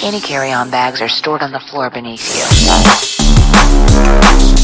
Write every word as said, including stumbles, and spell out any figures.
Any carry-on bags are stored on the floor beneath you.